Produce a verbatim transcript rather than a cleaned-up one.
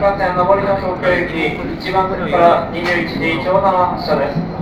幹線上りの東京行きいちばん線からにじゅういちじちょうどの発車です。